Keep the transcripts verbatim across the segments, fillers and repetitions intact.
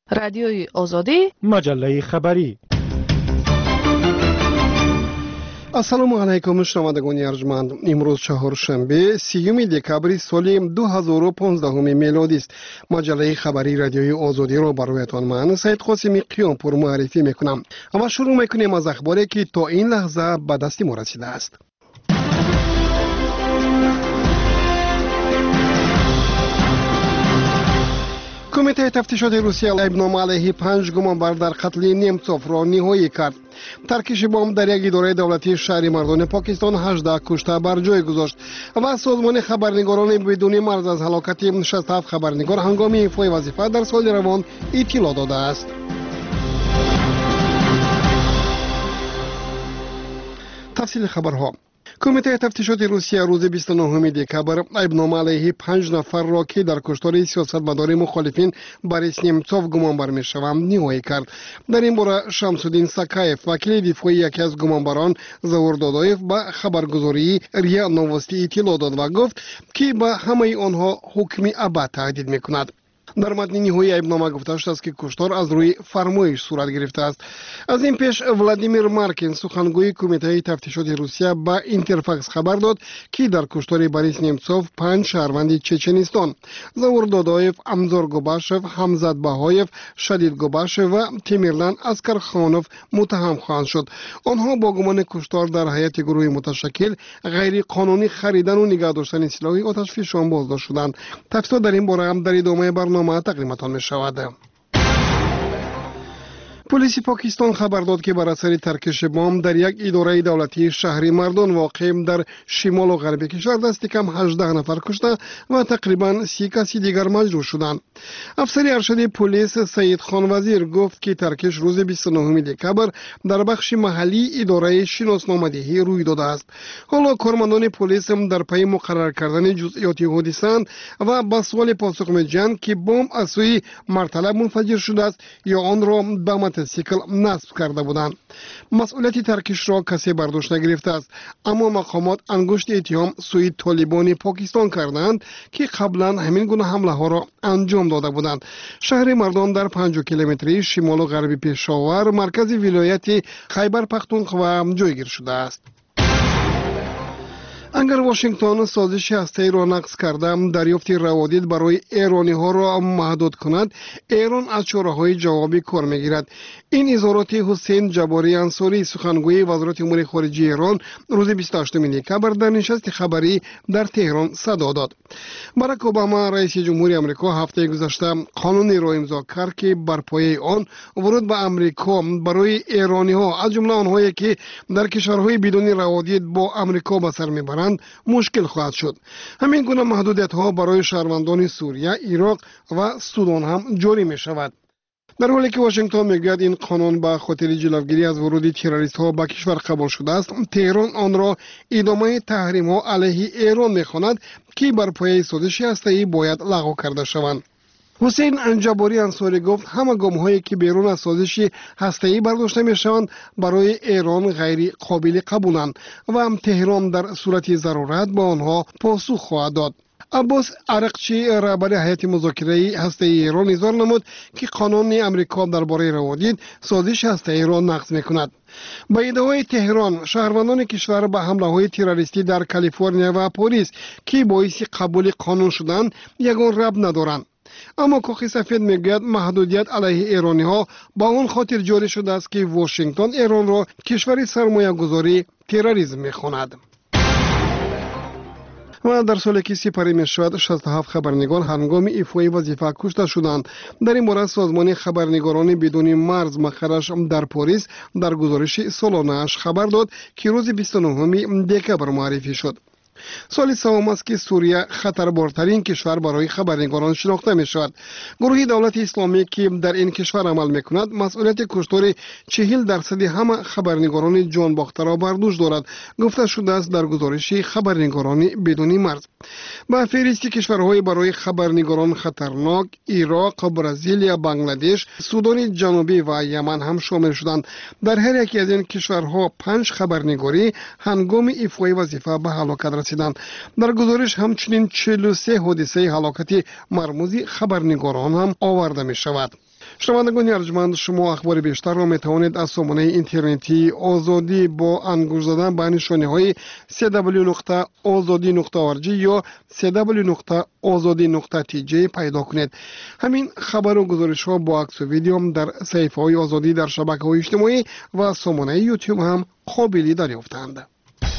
رادیوی آزادی، مجله خبری. السلام علیکم شنوندگان ارجمند. امروز چهارشنبه سیوم دکبر سال دو هزار و پانزده میلادی است. مجله خبری رادیوی آزادی را برایتان من سید قاسمی قیامپور معرفی میکنم. اما شروع میکنیم از اخباری که تا این لحظه به دست ما رسیده است. کمیته تفتیشات روسیه ایبنامه علیه پنج گمانبر در قتل نیمتسوف را نهایی کرد. ترکش بمب در یک اداره دولتی شهری مردان پاکستان هجده کشته بر جای گذاشت و سازمان خبرنگاران بدون مرز از هلاکت شصت و هفت خبرنگار هنگام ایفای وظیفه در سال روان اطلاع داده است. تفصیل خبرها. کمیته تفتیشات روسیه روز بیست و نهم دکبر ایبنامه علیه پنج نفر را که در کشتار سیاستمدار مخالفین بوریس نیمتسوف گمانبر میشوند نهایی کرد. در این باره شمس‌الدین ساکایف وکیل دفاعی یکی از گمانبران ظهور دادایف به خبرگزاری ریا نووستی اطلاع داد و گفت که به همه آنها حکم ابد تهدید میکند. در متن نهایی ایبنامه گفته شده است که کشتار از روی فرمایش صورت گرفته است. از این پیش ولادیمیر مارکین سخنگوی کمیته تفتیشات روسیه با اینترفاکس خبر داد که در کشتار بوریس نیمتسوف پنج شهروند چچنستان ظهور دادایف، امزار گوباشف، حمزت بهایف، شدید گوباشف و تیمیرلان اسکرخانوف متهم خواهند شد. آنها با گمان کشتار در هیئت گروه متشکل غیر قانونی خریدن و نگاه داشتن سلاح آتشفشان بازداشت شدند. تفصیل در این باره هم در ادامه برنامه ما تقدیمتان می شود. پلیس پاکستان خبر داد که بر اثر ترکش بمب در یک اداره دولتی شهری مردان واقع در شمال و غرب کشور دست کم هجده نفر کشته و تقریبا سی کسی دیگر مجروح شدند. افسر ارشد پلیس سید خان وزیر گفت که ترکش روز بیست و نهم دکبر در بخش محلی اداره شناسنامه‌دهی روی داده است. حالا کارمندان پلیس در پی مقرر کردن جزئیات حادثه و با سوال پاسخ می‌دهند که بمب از سوی مرتلب منفجر شده است یا آن را به سیکل نصب کرده بودند. مسئولیت ترکش را کسی برداشت نگرفته است، اما مقامات انگشت اتهام سوی طالبان پاکستان کردند که قبلا همین گونه حمله ها را انجام داده بودند. شهر مردان در پنجاه کیلومتری شمال و غربی پشاور مرکز ولایت خیبر پختونخوا جایگیر شده است. اگر واشنگتن سازش هسته‌ای را نقض کرده دریافت روادید برای ایرانی ها را محدود کند، ایران از چاره‌های جوابی کار میگیرد. این اظهارات حسین جباری انصاری سخنگوی وزارت امور خارجه ایران روز بیست و هشتم دکبر در نشست خبری در تهران صدا داد. باراک اوباما رئیس جمهوری آمریکا هفته گذشته قانونی را امضا کرد که بر پایه آن ورود به آمریکا برای ایرانی ها از جمله آنهایی که در کشورهای بدون روادید با آمریکا به سر میبرند مشکل خواهد شد. همین گونه محدودیت ها برای شهروندان سوریه، عراق و سودان هم جاری می شود. در حالی که واشنگتن میگوید این قانون به خاطر جلوگیری از ورود تروریست ها به کشور قبول شده است، تهران آن را ادامه تحریم ها علیه ایران میخواند که بر پایه سازش هسته‌ای باید لغو کرده شوند. حسین جباری انصاری گفت همه گام هایی که بیرون از سازش هسته‌ای برداشته می شوند برای ایران غیر قابل قبولند و هم تهران در صورت ضرورت با آنها پاسخ خواهد داد. عباس عرقچی رهبر هیئت مذاکره هسته‌ای ایران اظهار نمود که قانون امریکا درباره روادید سازش هسته‌ای را نقض می‌کند. با ادعای تهران شهروندان کشور به حمله‌های تروریستی در کالیفرنیا و پاریس که باعث قبول قانون شدند یگان ربط ندارند. اما کاخ سفید میگوید محدودیت علیه ایرانی ها با اون خاطر جاری شده است که واشنگتن ایران را کشور سرمایه گذاری تروریسم میخواند. و در سالی که سپری می شود شصت و هفت خبرنگار هنگام ایفای وظیفه کشته شدند. در این باره سازمان خبرنگاران بدون مرز مقرش در پاریس در گزارش سالانه اش خبر داد که روز بیست و نهم دکبر معرفی شد. سال سوم است که سوریه خطربارترین کشور برای خبرنگاران شناخته می شود. گروه دولت اسلامی که در این کشور عمل می کند مسئولیت کشتار چهل درصد همه خبرنگاران جان باخته را بر دوش دارد، گفته شده است در گزارش خبرنگاران بدون مرز. با فهرست کشورهای برای خبرنگاران خطرناک عراق، برزیل، بنگلادش، سودان جنوبی و یمن هم شامل شدند. در هر یکی از این کشورها پنج خبرنگاری هنگام ایفای وظیفه به هلاکت رسیدند. در گزارش همچنین چهل و سه حادثه هلاکت مرموز خبرنگاران هم آورده می شود. شنوندگان ارجمند، شما اخبار بیشتر را می توانید از سامانه اینترنتی آزادی با انگوش زدن به نشانه‌های دبلیو دبلیو دبلیو نقطه آزادی نقطه او ار جی یا دبلیو دبلیو دبلیو نقطه آزادی نقطه تی جی پیدا کنید. همین خبر و گزارش ها با عکس و ویدیو هم در صفحه های آزادی در شبکه‌های اجتماعی و سامانه یوتیوب هم قابل دریافتند.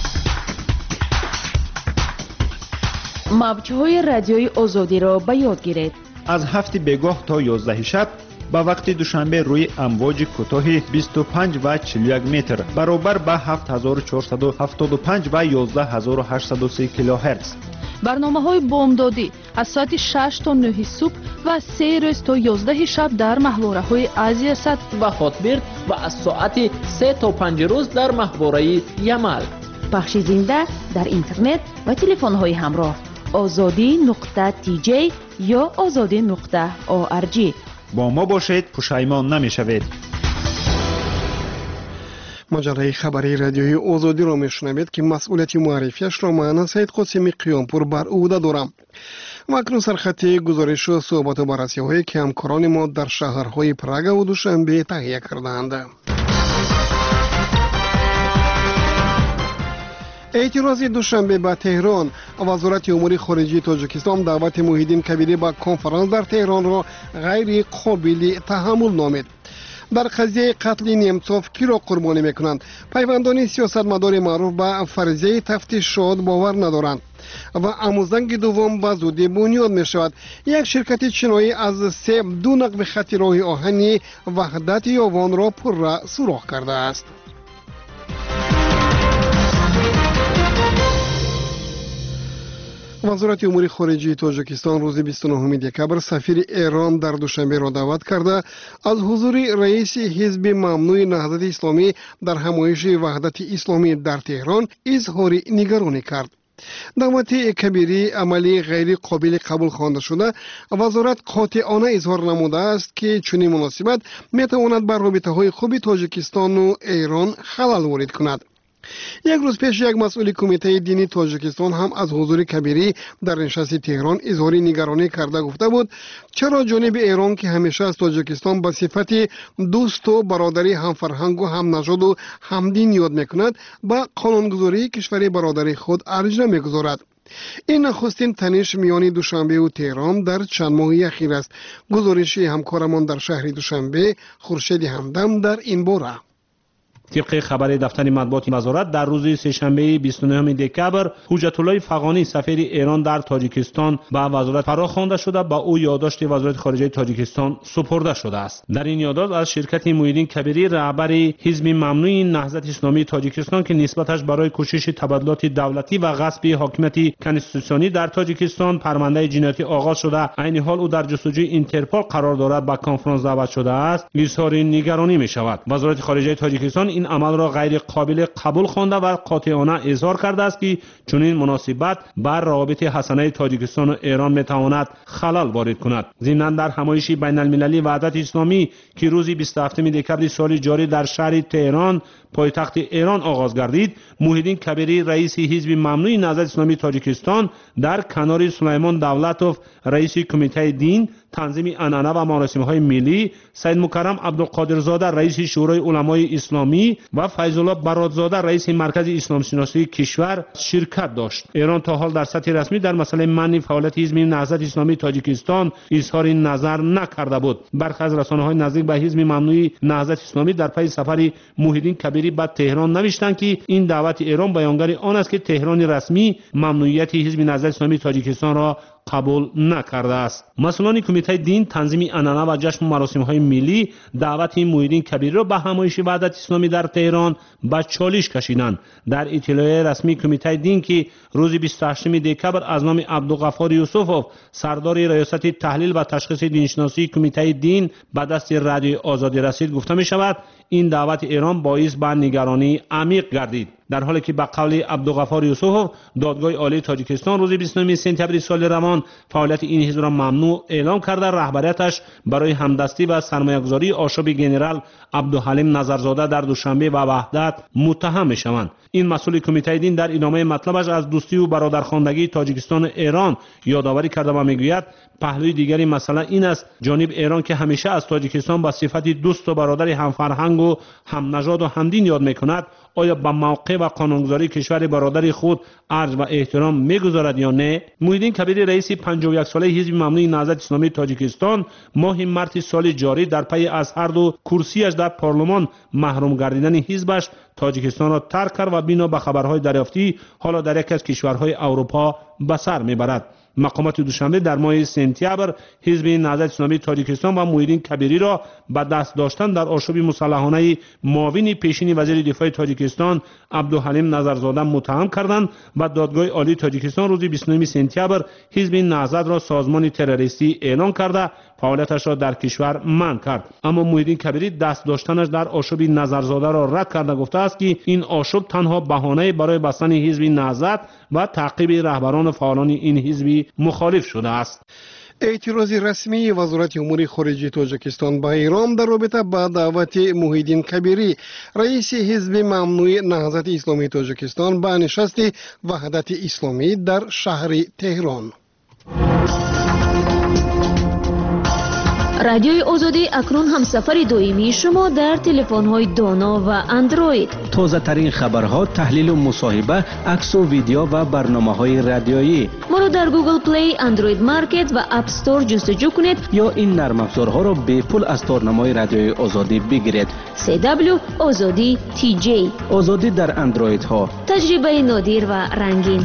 موج‌های رادیوی آزادی را به یاد گیرید. از هفت بگاه تا یازده شب با وقت دوشنبه روی امواج کوتاه بیست و پنج و چهل و یک متر برابر با هفت هزار و چهارصد و هفتاد و پنج و یازده هزار و هشتصد و سه کیلوهرتز. برنامه‌های بامدادی از ساعت شش تا نه صبح و سه روز تا یازده شب در محوره‌های آسیا صد و هاتبرد و از ساعت سه تا پنج روز در محوره یمل. پخش زنده در اینترنت و تلفن‌های همراه آزادی نقطه تی جی یا آزادی نقطه او ار جی. با ما باشید، پشیمان نمی‌شوید. مجله خبری رادیوی آزادی را میشنوید که مسئولیت معرفیش را من سید قاسمی قیامپور بر عهده دارم. و اکنون سرخط گزارش و صحبت و بررسی‌هایی که همکاران ما در شهرهای پراگ و دوشنبه تهیه کردند. اعتراض دوشنبه به تهران، وزارت امور خارجه تاجیکستان دعوت موحدین کبیری به کنفرانس در تهران را غیر قابل تحمل نامید. در قضیه قتل نیمتسوف کی را قربانی میکنند؟ پیوندان سیاستمدار معروف به فرضیه تفتیشات باور ندارند و آموزنگ دوم به زودی بنیاد می شود. یک شرکت چینایی از سه دو نقب خط راه آهنی وحدت یاوان را پر را سوراخ کرده است. وزارت امور خارجه تاجیکستان روز بیست و نهم دکبر سفیر ایران در دوشنبه را دعوت کرده از حضور رئیس حزب ممنوع نهضت اسلامی در همایش وحدت اسلامی در تهران اظهار نگرانی کرد. دعوت کبیری عملی غیر قابل قبول خوانده شده. وزارت قاطعانه اظهار نموده است که چنین مناسبت میتواند بر رابطه های خوب تاجیکستان و ایران خلل وارد کند. یک روز پیش یک مسئول کمیته دینی تاجیکستان هم از حضور کبیری در نشست تهران اظهار نگرانی کرده گفته بود چرا جانب ایران که همیشه از تاجیکستان به صفت دوست و برادری هم فرهنگ و هم نژاد و هم دین یاد میکند با قانونگذاری کشور برادری خود ارج نمیگذارد. این نخستین تنش میان دوشنبه و تهران در چند ماه اخیر است. گزارش همکارمان در شهر دوشنبه خورشید همدم در این باره. طبق خبر دفتر مطبوعات وزارت در روز سه‌شنبه بیست و نهم دکبر حجت الله فغانی سفیر ایران در تاجیکستان به وزارت فراخوانده شده با او یادداشت وزارت خارجه تاجیکستان سپرده شده است. در این یادداشت از شرکت موحدین کبیری رهبر حزب ممنوع نهضت اسلامی تاجیکستان که نسبتش برای کوشش تبادلات دولتی و غصب حاکمیت کنستیتوسیونی در تاجیکستان پرونده جنایتی آغاز شده، عین حال او در جستجوی اینترپل قرار دارد به کنفرانس دعوت شده است، اظهار نگرانی می شود. وزارت خارجه تاجیکستان این عمل را غیر قابل قبول خوانده و قاطعانه اظهار کرده است که چنین مناسبت بر روابط حسنه تاجیکستان و ایران میتواند خلل وارد کند. ضمن در همایش بین المللی وحدت اسلامی که روز بیست و هفتم دکبر سال جاری در شهر تهران پایتخت ایران آغاز گردید، موحدین کبیری رئیس حزب ممنوع نهضت اسلامی تاجیکستان در کنار سلیمان دولتوف رئیس کمیته دین تنظیم عنعنه و مراسم‌های ملی، سید مکرم عبدالقادرزاده رئیس شورای علمای اسلامی و فیض الله برادزاده رئیس مرکز اسلام شناسی کشور شرکت داشت. ایران تا حال در سطح رسمی در مسئله منع فعالیت حزب نهضت اسلامی تاجیکستان اظهار نظر نکرده بود. برخی از رسانه‌های نزدیک به حزب ممنوع نهضت اسلامی در پی سفر موحدین کبیری به تهران نوشتند که این دعوت ایران بیانگر آن است که تهران رسمی ممنوعیت حزب نهضت اسلامی تاجیکستان را قبول نکرده است. مسئولان کمیته دین تنظیم عنعنه و جشن و مراسم‌های ملی دعوت موحدین کبیری را به همایش وحدت اسلامی در تهران به چالش کشیدند. در اطلاع رسمی کمیته دین که روز بیست و هشتم دکبر از نام عبدالغفار یوسفوف سردار ریاست تحلیل و تشخیص دینشناسی کمیته دین به دست رادیو آزادی رسید گفته می شود این دعوت ایران باعث به نگرانی عمیق گردید. در حالی که به قول عبدالغفار یوسفوف دادگاه عالی تاجیکستان روز بیست و نه سپتامبر سال روان فعالیت این حزب را ممنوع اعلام کرده، رهبریتش برای همدستی و سرمایه‌گذاری آشوب گنرال عبدالحلیم نظرزاده در دوشنبه و وحدت متهم می‌شوند. این مسئول کمیته دین در ادامه مطلبش از دوستی و برادرخواندگی تاجیکستان ایران یادآوری کرده و میگوید پهلوی دیگری مسئله این است جانب ایران که همیشه از تاجیکستان به صفت دوست و برادر همفرهنگ و هم نژاد و همدین یاد میکند، آیا به موقع و قانونگذاری کشور برادر خود ارج و احترام میگذارد یا نه؟ محیدین کبیری رئیس پنجاه و یک ساله حزب ممنوع نهضت اسلامی تاجیکستان ماه مارس سال جاری در پی از هر دو کرسیش در پارلمان محروم گردیدن حزبش تاجیکستان را ترک کرد و بنا به خبرهای دریافتی حالا در یک از کشورهای اروپا به سر میبرد. مقامات دوشنبه در ماه سپتامبر حزب نهضت اسلامی تاجیکستان و محیدین کبیری را به دست داشتن در آشوب مسلحانه معاون پیشین وزیر دفاع تاجیکستان عبدالحلیم نظرزاده متهم کردند و دادگاه عالی تاجیکستان روز بیست و نه سپتامبر حزب نهضت را سازمان تروریستی اعلام کرده فعالیتش را در کشور منع کرد. اما محیدین کبیری دست داشتنش در آشوب نظرزاده را رد کرده گفته است که این آشوب تنها بهانه برای بستن حزب نهضت و تعقیب رهبران و فعالان این حزب مخالف شده است. اعتراض رسمی وزارت امور خارجه تاجیکستان به ایران در رابطه با دعوت محیدین کبیری رئیس حزب ممنوع نهضت اسلامی تاجیکستان به نشست وحدت اسلامی در شهر تهران. رادیوی آزادی اکنون همسفر دائمی شما در تلفن‌های دانا و اندروید. تازه ترین خبرها، تحلیل و مصاحبه، عکس و ویدیو و برنامه‌های رادیویی. ما را در گوگل پلی، اندروید مارکت و اپ استور جستجو کنید یا این نرم افزارها را به پول از تارنمای رادیوی آزادی بگیرید. سی دبلیو آزادی تی جی. آزادی در اندروید ها. تجربه نادر و رنگین.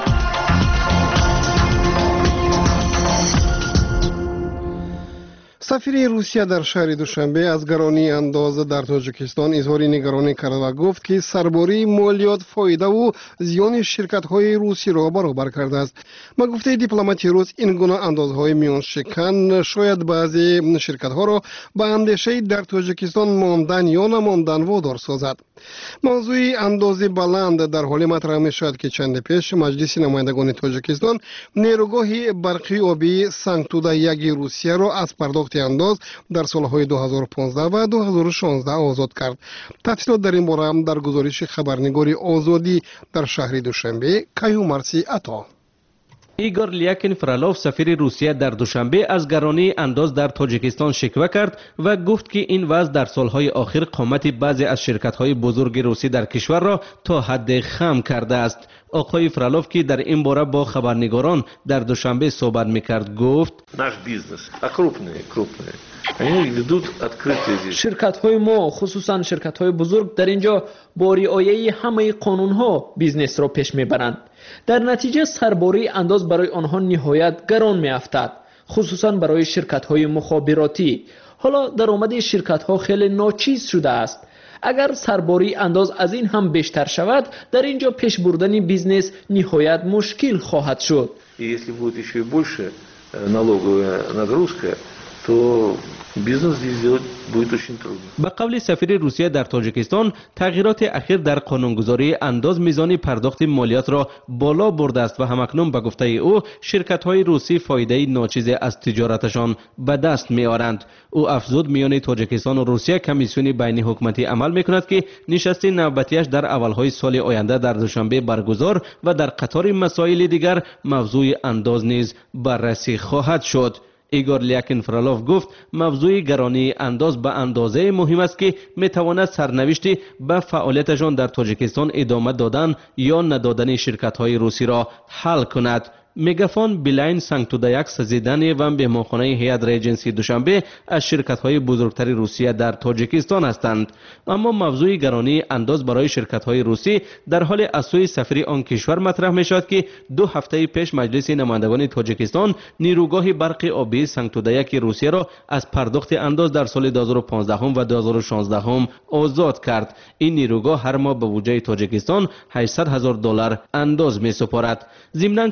سفیر روسیه در شهر دوشنبه از گرانی انداز در تاجیکستان اظهار نگرانی کرد و گفت که سرباری مالیات فایده و زیان شرکت‌های روسی را برابر کرده است. با گفته دیپلمات روس این گونه اندازهای میان شکن شاید بعضی شرکت‌ها را به اندیشه در تاجیکستان ماندن یا نماندن وادار سازد. موضوع انداز بلند در حال مطرح می شد که چند پیش مجلس نمایندگان تاجیکستان نیروگاه برقی آبی سنگتودا یک روسیه را از پرداخت انداز در سالهای دو هزار و پانزده و دو هزار و شانزده آزاد کرد. تفصیلات در این باره هم در گزارش خبرنگار آزادی در شهر دوشنبه کیومرسی عطا. ایگور لیاکین فرالوف سفیر روسیه در دوشنبه از گرانی انداز در تاجیکستان شکوه کرد و گفت که این وضع در سالهای آخر قامت بعضی از شرکت‌های بزرگ روسی در کشور را تا حد خم کرده است. آقای فرالوف که در این باره با خبرنگاران در دوشنبه صحبت می‌کرد گفت: نаш бізнес, а крупные, крупные, они ведут открытые здесь. شرکت‌های ما خصوصا شرکت‌های بزرگ در اینجا با رعایت همه قانون‌ها بیزنس را پیش می‌برند. در نتیجه سرباری انداز برای آنها نهایت گران می‌افتد، خصوصا برای شرکت‌های مخابراتی. حالا درآمد شرکت‌ها خیلی ناچیز شده است. اگر سرباری انداز از این هم بیشتر شود، در اینجا پیش بردن بیزنس نهایت مشکل خواهد شد. Если будет еще и больше налоговая нагрузка, то бизнес здесь сделать будет очень трудно. به قول سفیر روسیه در تاجیکستان، تغییرات اخیر در قانونگذاری انداز میزان پرداخت مالیات را بالا برده است و همکنون به گفته او شرکت‌های روسی فایده ناچیز از تجارتشان به دست می‌آورند. او افزود میان تاجیکستان و روسیه کمیسیون بین حکومتی عمل می‌کند که نشست نوبتیش در اولهای سال آینده در دوشنبه برگزار و در قطار مسائل دیگر موضوع انداز نیز بررسی خواهد شد. ایگور لیاکین فرالوف گفت موضوع گرانی انداز به اندازه مهم است که میتواند سرنوشتی به فعالیتشان در تاجیکستان ادامه دادن یا ندادن شرکت‌های روسی را حل کند. میگافون بلاین سنگتودا یک سزیدن و مهمانخانه هیئت ریجنسی دوشنبه از شرکت‌های بزرگتر روسیه در تاجیکستان هستند. اما موضوع گرانی انداز برای شرکت‌های روسی در حال از سوی سفیر آن کشور مطرح می‌شد که دو هفته پیش مجلس نمایندگان تاجیکستان نیروگاه برق آبی سنگتودا یک روسیه را از پرداخت انداز در سال دو هزار و پانزده و دو هزار و شانزده آزاد کرد. این نیروگاه هر ماه به بودجه تاجیکستان هشتصد هزار دلار انداز می‌سپارد. ضمناً کمیته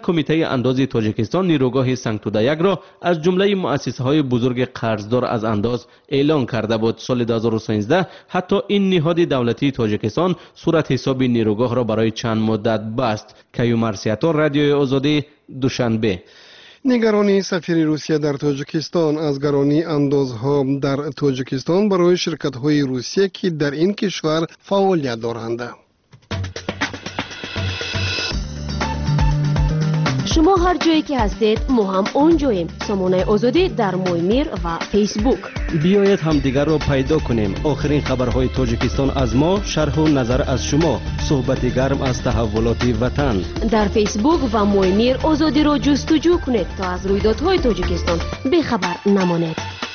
انداز تاجیکستان نیروگاه سنگتودایک را از جمله مؤسسه های بزرگ قرضدار از انداز اعلان کرده بود. سال دو هزار و سیزده حتی این نهاد دولتی تاجیکستان صورت حساب نیروگاه را برای چند مدت بست. کیومرسیاتور، رادیوی آزادی، دوشنبه. نگرانی سفیر روسیه در تاجیکستان از گرانی اندازها در تاجیکستان برای شرکت‌های روسیه که در این کشور فعالیت دارند. شما هر جایی که هستید ما هم اونجاییم. سامانه آزادی در مویمیر و فیسبوک. بیایید همدیگر را پیدا کنیم. آخرین خبرهای تاجیکستان از ما، شرح و نظر از شما، صحبت گرم از تحولات وطن. در فیسبوک و مویمیر آزادی را جستجو کنید تا از رویدادهای تاجیکستان بیخبر نمانید.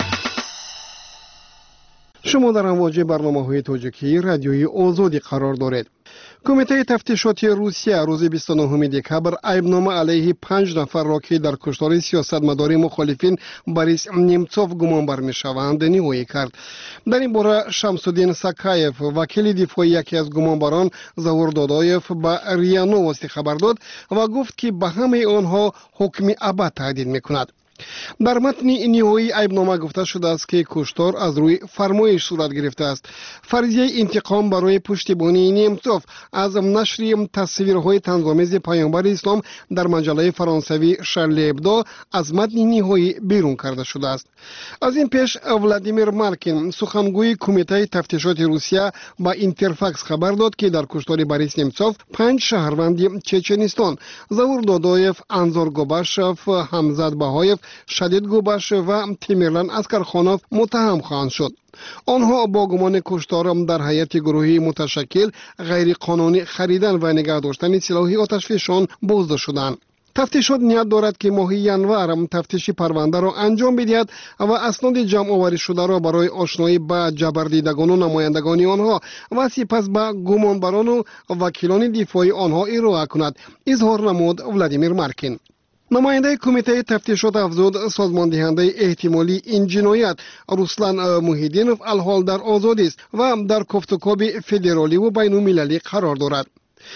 شما در امواج برنامه‌های تاجیکی رادیوی آزادی قرار دارید. کمیته تفتیشاتی روسیه روز بیست و نهم دکبر ایبنامه علیه پنج نفر را که در کشتار سیاستمدار مخالفین بوریس نیمتسوف گمانبر می‌شوند نهایی کرد. در این باره شمس‌الدین ساکایف، وکیل دفاعی یکی از گمانبران، ظهور دادایف به ریا نوستی خبر داد و گفت که به همه آنها حکم ابد تهدید می‌کند. در متن نهایی ایبنامه گفته شده است که کشتار از روی فرمایش صورت گرفته است. فرضیه انتقام برای پشتیبانی نیمتسوف از نشر تصویرهای طنزآمیز پیامبر اسلام در مجله فرانسوی شارلی ابدو از متن نهایی بیرون کرده شده است. از این پیش ولادیمیر مارکین، سخنگوی کمیته تفتیشات روسیه، با اینترفاکس خبر داد که در کشتار بوریس نیمتسوف پنج شهروند چچنستان، ظهور دادایف، انزور گوباشف، حمزت بهایف، شدید گوباش و تیمیرلان اسکرخانوف متهم خواهند شد. آنها با گمان کشتار در هیئت گروهی متشکل غیر قانونی خریدن و نگه داشتن سلاح آتشفشان بازداشت شدند. تفتیشات نیت دارد که ماه ینور تفتیش پرونده را انجام بدهد و اسناد جمع آوری شده را برای آشنایی با جبردیدگان و نمایندگان آنها و سپس به گمانبران و وکیلان دفاعی آنها ارائه کند، اظهار نمود ولادیمیر مارکین. نماینده کمیته تفتیشات افزود سازمان دهنده احتمالی این جنایت رسلان موحیدینوف الحال در آزادی است و در گفتگوی فدرالی و بین المللی قرار دارد.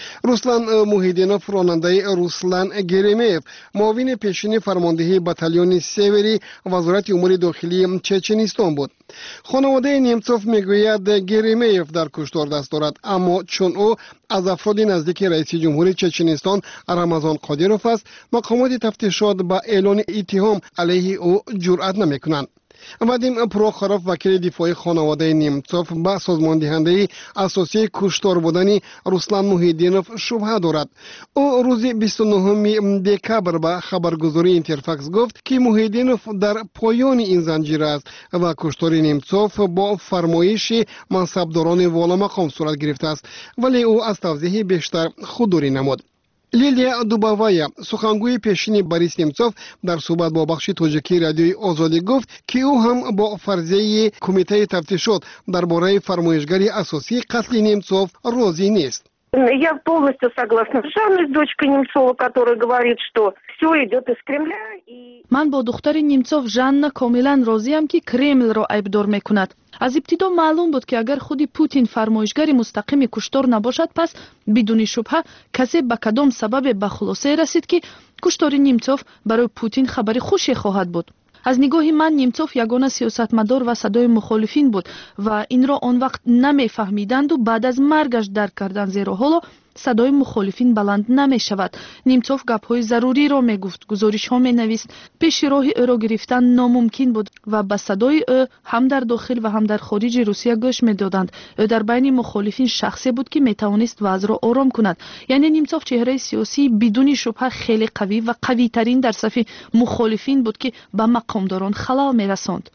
رسلان موحیدینوف راننده رسلان گریمیف، معاون پیشین فرماندهی بتالیون سیوری وزارت امور داخلی چچنستان بود. خانواده نیمتسوف میگوید گریمیف در کشتار دست دارد، اما چون او از افراد نزدیک رئیس جمهور چچنستان رمضان قادیروف است، مقامات تفتیشات با اعلان اتهام علیه او جرأت نمیکنند. وادیم پروخاروف، وکیل دفاعی خانواده نیمتسوف، با سازمان دهنده اساسی کشتار بودن رسلان موحیدینوف شبهه دارد. او روز بیست و نهم دکبر با خبرگزاری اینترفاکس گفت که موحیدینوف در پایان این زنجیره است و کشتار نیمتسوف با فرمایش منصبداران والا مقام صورت گرفته است، ولی او از توضیح بیشتر خودداری نمود. لیلیا دوباوایا، سخنگوی پیشین بوریس نیمتسوف، در صحبت با بخش تاجیکی رادیوی آزادی گفت که او هم با فرضیه کمیته تفتیشات درباره فرمایشگری اساسی قتل نیمتسوف راضی نیست. Я полностью согласна с Жанной, с дочкой Немцова, которая говорит, что все идет из Кремля. И... من با دختر نیمتسوف ژانا کاملا راضیم که کرمل را عیبدار میکند. از ابتدا معلوم بود که اگر خودی پوتین فرمایشگر مستقیم کشتار نباشد، پس بدون شبهه کسی به کدام سبب به خلاصه رسید که کشتار نیمتسوف برای پوتین خبری خوشی خواهد بود. از نگاه من نیمتسوف یگانه سیاستمدار و صدای مخالفین بود و این را آن وقت نمیفهمیدند و بعد از مرگش درک کردند، زیرا حالا صدای مخالفین بلند نمی شود. نیمتسوف گپ‌های ضروری را می گفت، گزارش‌ها می نویست، پیش راه او را گرفتن ناممکن بود و به صدای او هم در داخل و هم در خارج روسیه گوش می دادند. او در بین مخالفین شخصی بود که می توانست وضع را آرام کند. یعنی نیمتسوف چهره سیاسی بدون شبهه خیلی قوی و قوی ترین در صف مخالفین بود که به مقامداران خلل می رساند.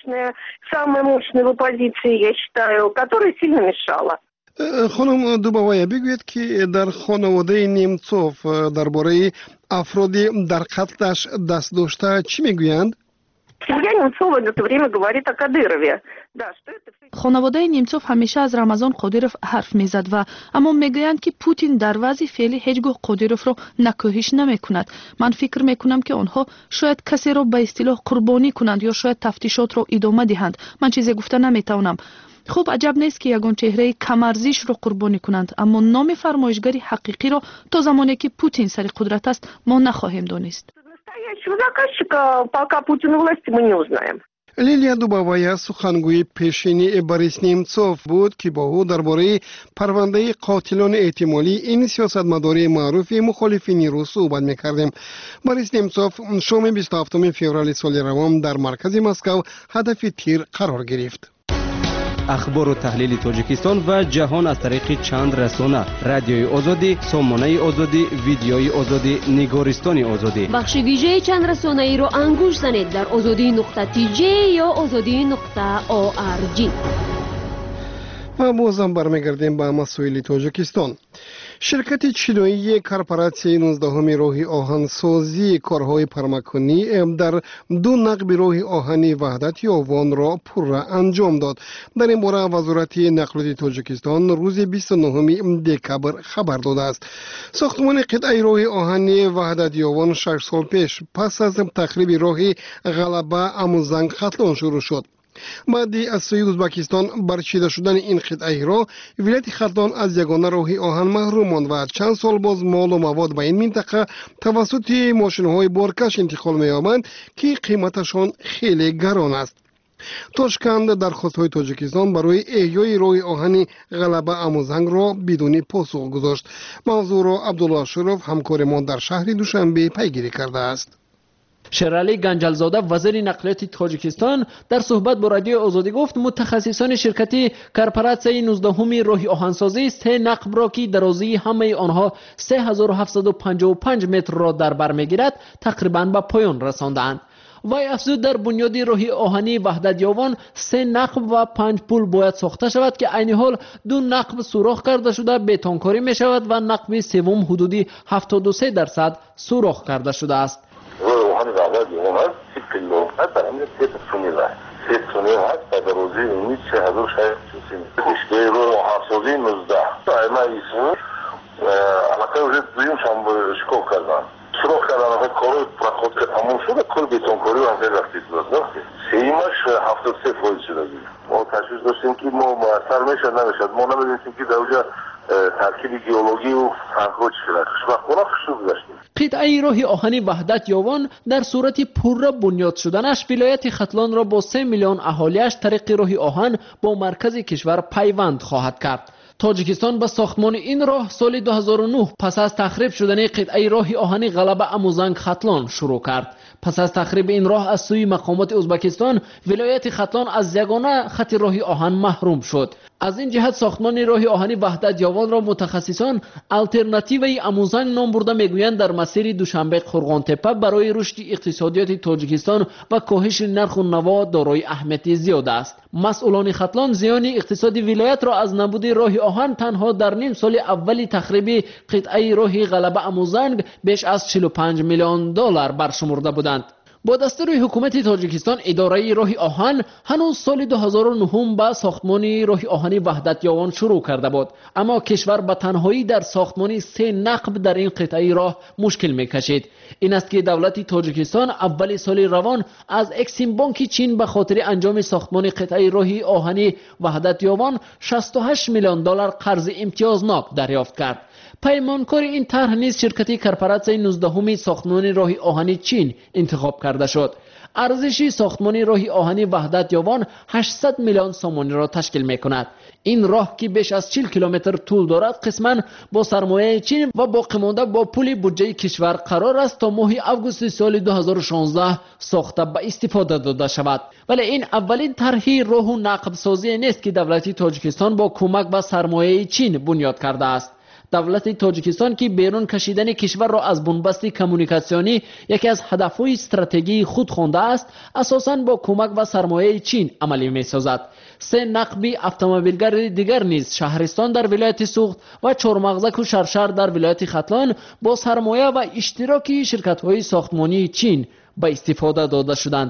Самая мощная в оппозиции, я считаю, которая сильно мешала. خانم دوباوایا، بگوید که در خانواده نیمتسوف درباره افرادی در قتلش دست داشته چی میگویند؟ Семья Немцова в это время говорит о Кадырове. Да, что это... خانواده نیمچوف همیشه از رمضان قادیروف حرف میزد و اما میگویند که پوتین در وضع فعلی هیچگاه قادیروف رو نکوهش نمیکند. من فکر میکنم که آنها شاید کسی رو به اصطلاح قربانی کنند یا شاید تفتیشات رو ادامه دهند. من چیزی گفته نمیتونم. خب عجب نیست که یگان چهره کمارزیش رو قربانی کنند، اما نام فرمایشگری حقیقی رو تا زمانی که پوتین سر قدرت است ما نخواهیم دانست. Настоящего заказчика пока Путин у власти мы не узнаем. лилия дубовая сухангӯи пешини борис немцов буд ки бо ӯ дар бораи парвандаи қотилони эҳтимолии ин сиёсатмадори маъруфи мухолифини рус суҳбат мекардем. борис немцов шоми бисту ҳафтуми феврали соли равон дар маркази Москав ҳадафи тир қарор гирифт. اخبار و تحلیل تاجیکستان و جهان از طریق چند رسانه: رادیوی آزادی، سامانه آزادی، ویدیوی آزادی، نگارستان آزادی. بخش ویژه چند رسانه ای رو انگوش زنید در آزادی نقطه تی جی یا آزادی نقطه او آر جی. و بازم برمیگردیم به مسائل تاجیکستان. شرکت چینایی کارپوراسیون نوزدهم راهی آهنسازی کارهای پرمکانی در دو نقب راه آهنی وحدت یاوان را پورا انجام داد. در این باره وزارت نقلیات تاجیکستان روز بیست و نهم دکبر خبر داده است. ساختمان قطعه راه آهنی وحدت یاوان شش سال پیش پس از تخریب راه غلبه اموزنگ خطلان شروع شد. بعد از سوی ازبکستان برچیده شدن این قطعه را ولایت خطلان از یگانه راه آهن محروم ماند و چند سال باز مال و مواد به این منطقه توسط ماشین‌های بارکش انتقال می‌یابند که قیمتشان خیلی گران است. تاشکند درخواست‌های تاجیکستان برای احیای راه آهن غلبه اموزنگ را بدون پاسخ گذاشت. موضوع را عبدالله شرف همکار ما در شهر دوشنبه پیگیری کرده است. شرعلی گنجلزاده وزیر نقلیات تاجیکستان در صحبت با رادیو آزادی گفت متخصصان شرکتی کارپوراسیون نوزدهم راه آهنسازی سه نقب را که درازی همه آنها سه هزار و هفتصد و پنجاه و پنج متر را در بر میگیرد تقریبا به پایان رساندند. وی افزود در بنیاد راه آهنی وحدت یاوان سه نقب و پنج پل باید ساخته شود که عین حال دو نقب سوراخ کرده شده بتانکاری می شود و نقب سوم حدودی هفتاد و سه درصد سوراخ کرده شده است. روحانی وحدت یاوان هست سی کیلو هست در همین سی تونیل هست سی تونیل هست در روزی امید سه هزار شاید چوسی اشته رو آهنسازی نوزده ایمه ایسون علاقه وجود دویم شام شکوف کردن سوراخ کردن های کارو پرخود که تموم شده کل بیتونکاری و همه وقتی شده سیمش هفتاد سه فویل شده بود. ما تشویش داشتیم که ما موثر میشد نمیشد ما نمیدونستیم که در اونجا ترکیب گیولوژی و سنگ‌ها چقدر خوشبختانه خوب گذشتیم. قطعه راه آهنی وحدت یاوان در صورت پورا بنیاد شدنش ولایت خطلان را با سه میلیون اهالیش طریق راه آهن با مرکز کشور پیوند خواهد کرد. تاجیکستان به ساختمان این راه سال دو هزار و نه پس از تخریب شدن قطعه راه آهنی غلبه اموزنگ خطلان شروع کرد. پس از تخریب این راه از سوی مقامات ازبکستان ولایت خطلان از یگانه خط راه آهن محروم شد. از این جهت ساختمان راه آهنی وحدت یاوان را متخصصان الटरनेटिव اموزنگ نام برده میگویند در مسیر دوشنبه قرغان تپه برای رشد اقتصادیات تاجیکستان و کاهش نرخ و نوا دارای اهمیت زیاد است. مسئولان خطلان زیان اقتصادی ولایت را از نبود راه آهن تنها در نیم سال اولی تخریب قطعه راه غلبه اموزنگ بیش از چهل و پنج میلیون دلار برشمرده بودند. با دستور حکومت تاجیکستان اداره راه آهن هنوز سال دو هزار و نه با ساختمان راه آهنی وحدت یاوان شروع کرده بود، اما کشور به تنهایی در ساختمان سه نقب در این قطعه راه مشکل میکشید. این است که دولت تاجیکستان اول سال روان از اکسیم بانک چین به خاطر انجام ساختمان قطعه راه آهنی وحدت یاوان شصت و هشت میلیون دلار قرض امتیازناک دریافت کرد. پیمانکار این طرح نیز شرکت کارپوراسیون نوزدهم ساختمان راه آهنی چین انتخاب کرده شد. ارزش ساختمان راه آهنی وحدت یاوان هشتصد میلیون سومانی را تشکیل می‌کند. این راه که بیش از چهل کیلومتر طول دارد قسماً با سرمایه چین و باقی مانده با پول بودجه کشور قرار است تا ماه آگوست سال دو هزار و شانزده ساخته به استفاده داده شود. ولی این اولین طرح راه و نقب سازی نیست که دولت تاجیکستان با کمک به سرمایه چین بنیاد کرده است. دولت تاجیکستان که بیرون کشیدن کشور را از بنبست کمونیکاسیونی یکی از هدفهای استراتژی خود خوانده است، اساساً با کمک و سرمایه چین عملی می‌سازد. سه نقبی اتومبیلگر دیگر نیز شهرستان در ولایت سوخت و چهارمغزک و شرشر در ولایت خطلان با سرمایه و اشتراکی شرکت‌های ساختمانی چین به استفاده داده شدند.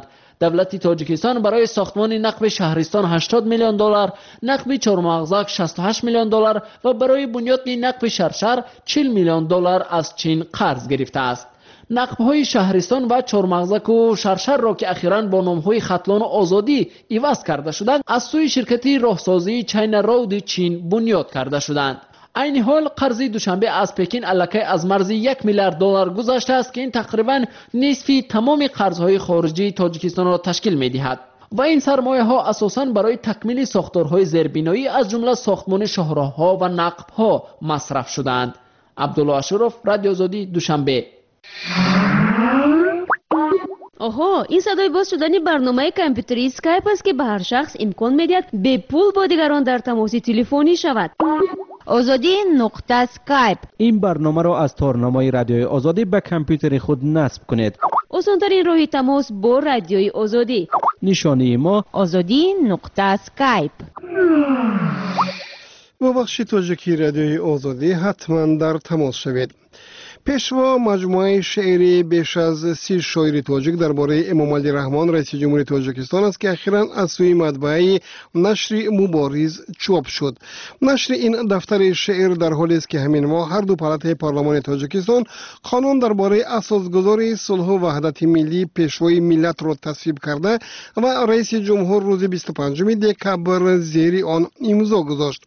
دولت تاجیکستان برای ساختمان نقب شهرستان هشتاد میلیون دلار، نقب چهارمغزک شصت و هشت میلیون دلار و برای بنیاد نقب شرشر چهل میلیون دلار از چین قرض گرفته است. نقب‌های شهرستان و چهارمغزک و شرشر را که اخیراً با نام‌های ختلان و آزادی عوض کرده شدند، از سوی شرکتی راهسازی چین رود چین بنیاد کرده شدند. عین حال قرض دوشنبه از پکین الکی از مرز یک میلیارد دلار گذشته است که این تقریباً نصفی تمام قرض‌های خارجی تاجیکستان را تشکیل می‌دهد و این سرمایه ها اساساً برای تکمیل ساختارهای زیربنایی از جمله ساختمان شاهراه‌ها و نقب‌ها مصرف شدند. عبدالله اشرف، رادیو آزادی، دوشنبه. آها، این صدای باز شدن برنامه کامپیوتری اسکایپ است که به هر شخص امکان می‌دهد به پول با دیگران در تماس تلفنی شود. آزادی نقطه اسکایپ. این برنامه را از تارنمای رادیوی آزادی به کامپیوتر خود نصب کنید. آسان‌ترین راه تماس با رادیوی آزادی. نشانی ما آزادی نقطه اسکایپ. با بخش تاجیکی رادیوی آزادی حتما در تماس شوید. پیشوا مجموعه شعری بیش از سی شاعر تاجیک درباره امام علی رحمان رئیس جمهوری تاجیکستان است که اخیراً از سوی مطبعه نشر مبارز چاپ شد. نشر این دفتر شعر در حالی است که همین ماه هر دو پالات پارلمان تاجیکستان قانون درباره اساسگذاری صلح و وحدت ملی پیشوای ملت را تصویب کرده و رئیس جمهور روز بیست و پنجم دکبر زیر آن امضا گذاشت.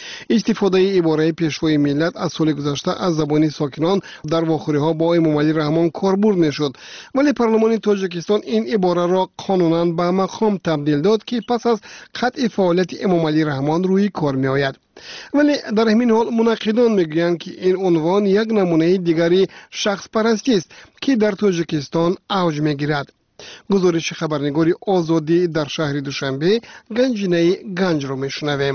استفاده عباره پیشوای ملت از سال گذشته از زبان ساکنان در واخوری ها با امام علی رحمان کاربرد نشد، ولی پارلمان تاجیکستان این عباره را قانونا به مقام تبدیل داد که پس از قطع فعالیت امام علی رحمان روی کار می آید. ولی در همین حال منقدان میگویند که این عنوان یک نمونه دیگری شخص پرستی است که در تاجیکستان اوج میگیرد. گزارش خبرنگاری آزادی در شهر دوشنبه گنجینه گنج را میشنویم.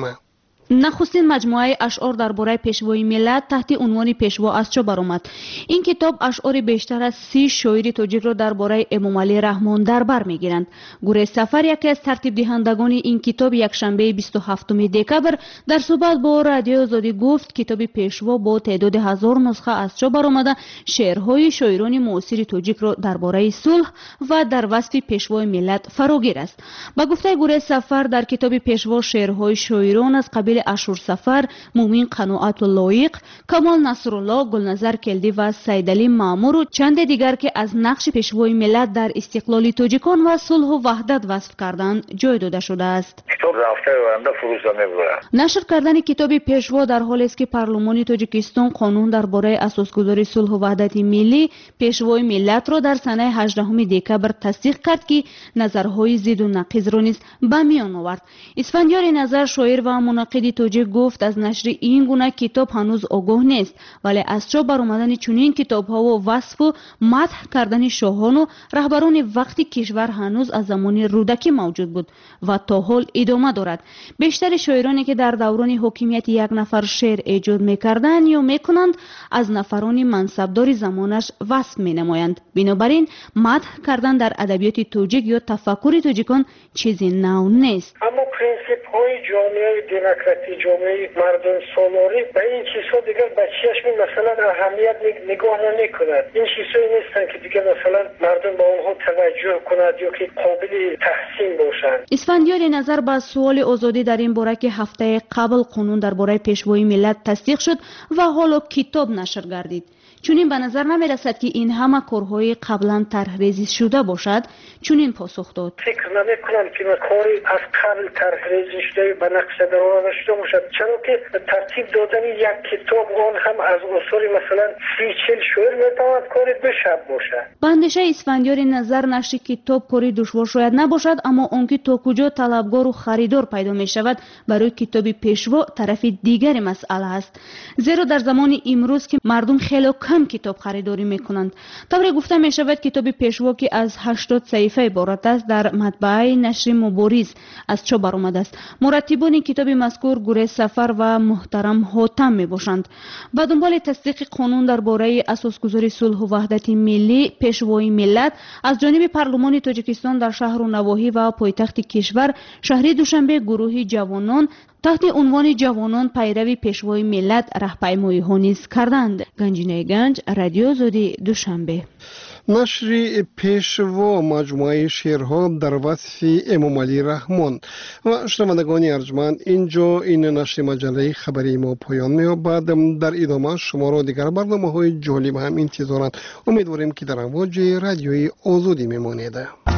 نخستین مجموعه اشعار درباره پیشوای ملت تحت عنوان پیشوا از چه برآمد. این کتاب اشعار بیشتر از سی شاعر تاجیک را درباره امام علی رحمان در بر میگیرند. گروه سفر یکی از ترتیب دهندگان این کتاب یک شنبه بیست و هفتم دکبر در صحبت با رادیو آزادی گفت کتاب پیشوا با تعداد هزار نسخه از چه برآمده شعرهای شاعران معاصر تاجیک را درباره صلح و در وصف پیشوای ملت فراگیر است. با گفته گروه سفر در کتاب پیشوا شعرهای شاعران از قبیل اشور سفر، مومین قناعت و لایق، کمال نصرالله، گلنظر کلدی و سیدعلی مامور و چند دیگر که از نقش پیشوای ملت در استقلال تاجیکان و صلح و وحدت وصف کردن جای داده شده است. کتاب رفته آینده فروشنده بود. نشر کردن کتاب پیشوا در حالی است که پارلمان تاجیکستان قانون درباره اساسگذاری صلح و وحدت ملی پیشوای ملت را در سال هجدهم دکبر تصدیق کرد که نظرهای ضد و نقیض را نیز به میان آورد. اسفندیار نظر شاعر و منقد تاجیک گفت از نشر این گونه کتاب هنوز آگاه نیست، ولی از چه برآمدن چنین کتاب ها و وصف و مدح کردن شاهان و رهبران وقتی کشور هنوز از زمان رودکی موجود بود و تا حال ادامه دارد. بیشتر شاعرانی که در دوران حکومت یک نفر شعر ایجاد میکردند یا میکنند از نفران منصبدار زمانش وصف مینمایند. بنابراین مدح کردن در ادبیات تاجیک یا تفکر تاجیکان چیزی نو نیست. اما پرینسیپ های جامعه دموکراتی، جامعه مردم سالاری به این چیزها دیگر به چشم مثلا اهمیت نگاه نمی‌کند. این چیزایی نیستن که دیگر مثلا مردم با اونها توجه کند یا که قابل تحسین باشند. اسفندیار نظر با سوال آزادی در این باره که هفته قبل قانون درباره پیشوای ملت تصدیق شد و حالا کتاب نشر گردید. چون این به نظر نمی رسد که این همه کارهای قبلا طرحریزی شده باشد. چون این پاسخ داد فکر نمی کنم که کاری از قبل طرحریزی شده به نقش در آورده شده باشد، چرا که ترتیب دادن یک کتاب آن هم از اثر مثلا سی چهل شعر میتواند کاری دو شب باشد. به اندیشه اسفندیار نظر نشر کتاب کاری دشوار شاید نباشد، اما آنکه تا کجا طلبگار و خریدار پیدا می شود برای کتاب پیشوا طرف دیگر مسئله است. زیرا در زمان امروز که مردم خیلی کم کتاب خریداری میکنند، طوری گفته می شود کتاب پیشوا که از هشتاد صفحه عبارت است در مطبعه نشر مبارز از چاپ برآمده است. مرتبان کتاب مذکور گروه سفر و محترم حاتم می باشند. به دنبال تصدیق قانون درباره اساسگذاری صلح و وحدت ملی پیشوای ملت از جانب پارلمان تاجیکستان در شهر و نواحی و پایتخت کشور شهر دوشنبه گروهی جوانان تحت عنوان جوانان پیروی پیشوای ملت راهپیمایی ها نیز کردند. گنجینه گنج، رادیو آزادی، دوشنبه. نشر پیشوا مجموعه شعرها در وصف امام علی رحمان. و شنوندگان ارجمند، اینجا این نشر مجله خبری ما پایان می‌یابد. در ادامه شما را دیگر برنامه‌های جالب هم انتظارند. امیدواریم که در امواج رادیوی آزادی میمانید.